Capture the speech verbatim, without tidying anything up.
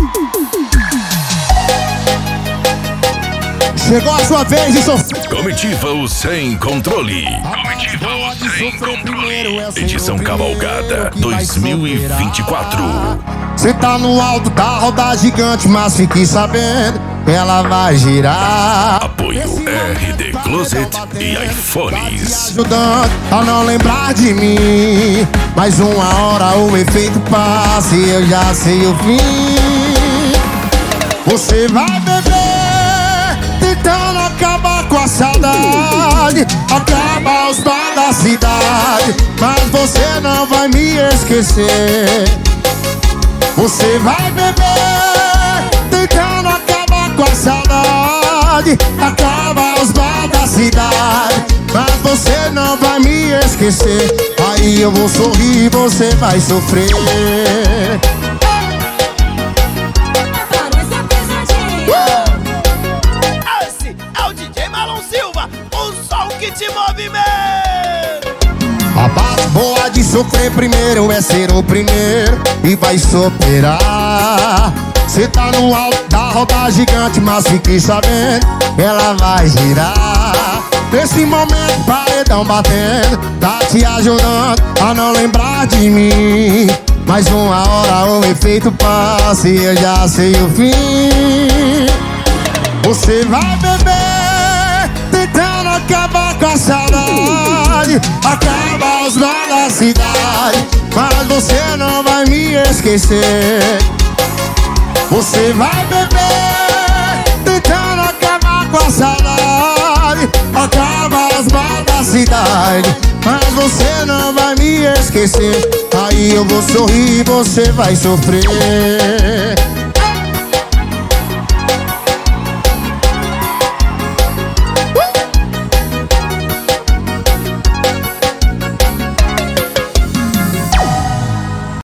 Chegou a sua vez de sofrer. Comitiva o Sem Controle. Comitiva o Sem Controle. Edição Cavalgada dois mil e vinte e quatro. Cê tá no alto da roda gigante, mas fique sabendo, ela vai girar. Apoio R D Closet e iPhones. Ajudando a não lembrar de mim. Mais uma hora o efeito passa e eu já sei o fim. Você vai beber, tentando acabar com a saudade, acaba os bar da cidade, mas você não vai me esquecer. Você vai beber, tentando acabar com a saudade, acaba os bar da cidade, mas você não vai me esquecer. Aí eu vou sorrir e você vai sofrer. Parece pesadinho. Uh! Esse é o D J Marlon Silva, o som que te movimenta. A parte boa de sofrer primeiro é ser o primeiro e vai superar. Cê tá no alto da roda gigante, mas fique sabendo, ela vai girar. Nesse momento paredão batendo, tá te ajudando a não lembrar de mim. Mais uma hora o efeito passa e eu já sei o fim. Você vai beber, tentando acabar com a saudade, acaba os bar da cidade, mas você não vai me esquecer. Você vai beber, tentando acabar com a saudade, acaba os bar da cidade, mas você não vai me esquecer. Aí eu vou sorrir e você vai sofrer.